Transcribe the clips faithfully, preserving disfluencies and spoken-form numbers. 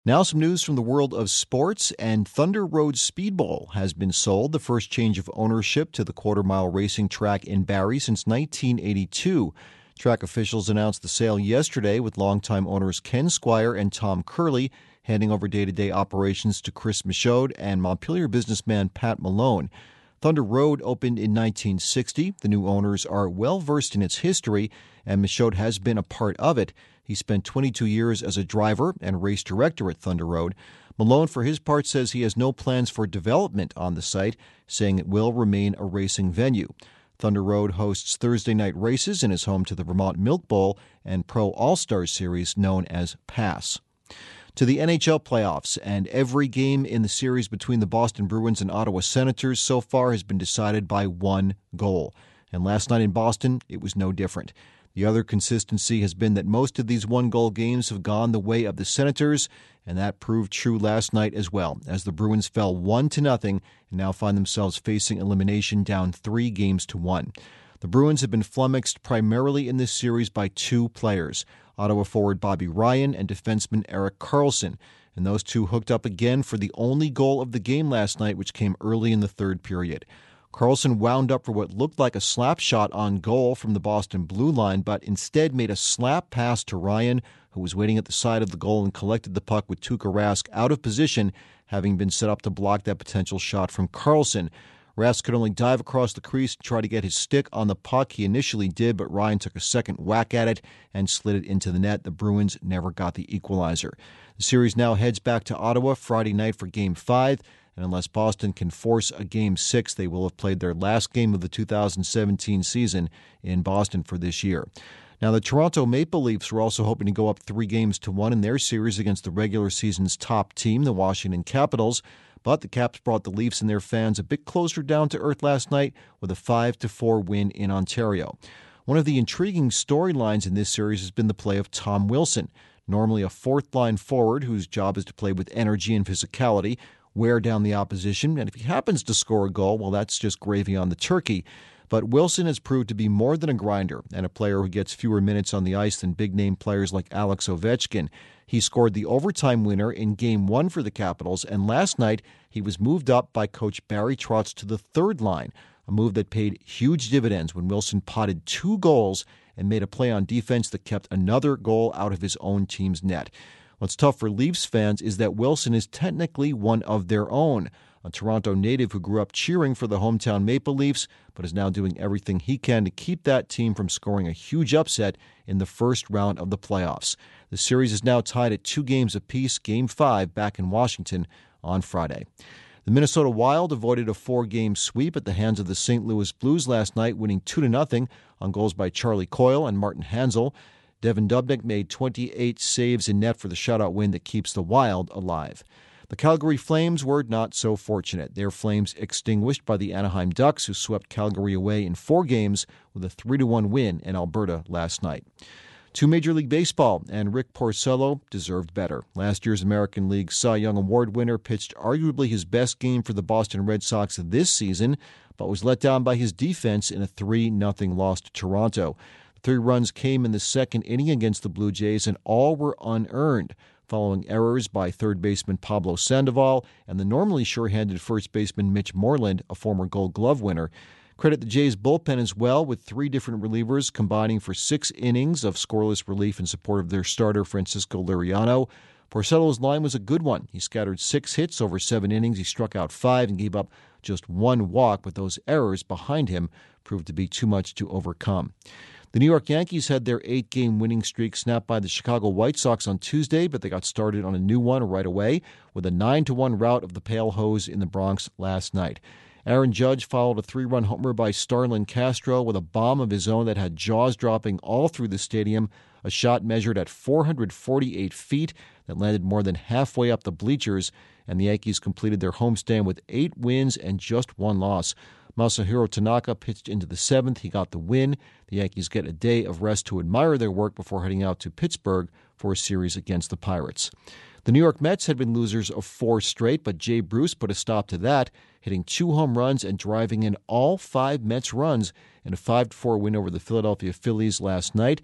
Now some news from the world of sports, and Thunder Road Speedbowl has been sold, the first change of ownership to the quarter-mile racing track in Barrie since nineteen eighty-two. Track officials announced the sale yesterday, with longtime owners Ken Squire and Tom Curley handing over day-to-day operations to Chris Michaud and Montpelier businessman Pat Malone. Thunder Road opened in nineteen sixty. The new owners are well-versed in its history, and Michaud has been a part of it. He spent twenty-two years as a driver and race director at Thunder Road. Malone, for his part, says he has no plans for development on the site, saying it will remain a racing venue. Thunder Road hosts Thursday night races and is home to the Vermont Milk Bowl and Pro All-Stars Series known as PASS. To the N H L playoffs, and every game in the series between the Boston Bruins and Ottawa Senators so far has been decided by one goal. And last night in Boston, it was no different. The other consistency has been that most of these one-goal games have gone the way of the Senators, and that proved true last night as well, as the Bruins fell one to nothing and now find themselves facing elimination down three games to one. The Bruins have been flummoxed primarily in this series by two players, Ottawa forward Bobby Ryan and defenseman Erik Karlsson, and those two hooked up again for the only goal of the game last night, which came early in the third period. Karlsson wound up for what looked like a slap shot on goal from the Boston blue line, but instead made a slap pass to Ryan, who was waiting at the side of the goal and collected the puck with Tuukka Rask out of position, having been set up to block that potential shot from Karlsson. Rask could only dive across the crease to try to get his stick on the puck. He initially did, but Ryan took a second whack at it and slid it into the net. The Bruins never got the equalizer. The series now heads back to Ottawa Friday night for Game five. And unless Boston can force a Game six, they will have played their last game of the two thousand seventeen season in Boston for this year. Now, the Toronto Maple Leafs were also hoping to go up three games to one in their series against the regular season's top team, the Washington Capitals. But the Caps brought the Leafs and their fans a bit closer down to earth last night with a five to four win in Ontario. One of the intriguing storylines in this series has been the play of Tom Wilson, normally a fourth-line forward whose job is to play with energy and physicality, wear down the opposition, and if he happens to score a goal, well, that's just gravy on the turkey. But Wilson has proved to be more than a grinder and a player who gets fewer minutes on the ice than big-name players like Alex Ovechkin. He scored the overtime winner in Game one for the Capitals, and last night he was moved up by coach Barry Trotz to the third line, a move that paid huge dividends when Wilson potted two goals and made a play on defense that kept another goal out of his own team's net. What's tough for Leafs fans is that Wilson is technically one of their own, a Toronto native who grew up cheering for the hometown Maple Leafs, but is now doing everything he can to keep that team from scoring a huge upset in the first round of the playoffs. The series is now tied at two games apiece, Game five back in Washington on Friday. The Minnesota Wild avoided a four-game sweep at the hands of the Saint Louis Blues last night, winning two to nothing on goals by Charlie Coyle and Martin Hanzal. Devin Dubnyk made twenty-eight saves in net for the shutout win that keeps the Wild alive. The Calgary Flames were not so fortunate. Their flames extinguished by the Anaheim Ducks, who swept Calgary away in four games with a three to one win in Alberta last night. To Major League Baseball, and Rick Porcello deserved better. Last year's American League Cy Young Award winner pitched arguably his best game for the Boston Red Sox this season, but was let down by his defense in a three nothing loss to Toronto. Three runs came in the second inning against the Blue Jays, and all were unearned, following errors by third baseman Pablo Sandoval and the normally sure-handed first baseman Mitch Moreland, a former Gold Glove winner. Credit the Jays' bullpen as well, with three different relievers combining for six innings of scoreless relief in support of their starter Francisco Liriano. Porcello's line was a good one. He scattered six hits over seven innings. He struck out five and gave up just one walk, but those errors behind him proved to be too much to overcome. The New York Yankees had their eight-game winning streak snapped by the Chicago White Sox on Tuesday, but they got started on a new one right away with a nine to one rout of the Pale Hose in the Bronx last night. Aaron Judge followed a three-run homer by Starlin Castro with a bomb of his own that had jaws dropping all through the stadium, a shot measured at four hundred forty-eight feet that landed more than halfway up the bleachers, and the Yankees completed their homestand with eight wins and just one loss. Masahiro Tanaka pitched into the seventh. He got the win. The Yankees get a day of rest to admire their work before heading out to Pittsburgh for a series against the Pirates. The New York Mets had been losers of four straight, but Jay Bruce put a stop to that, hitting two home runs and driving in all five Mets runs in a five to four win over the Philadelphia Phillies last night.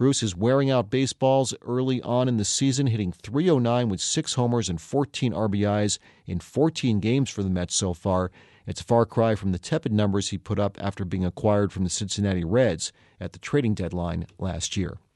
Bruce is wearing out baseballs early on in the season, hitting three oh nine with six homers and fourteen R B Is in fourteen games for the Mets so far. It's a far cry from the tepid numbers he put up after being acquired from the Cincinnati Reds at the trading deadline last year.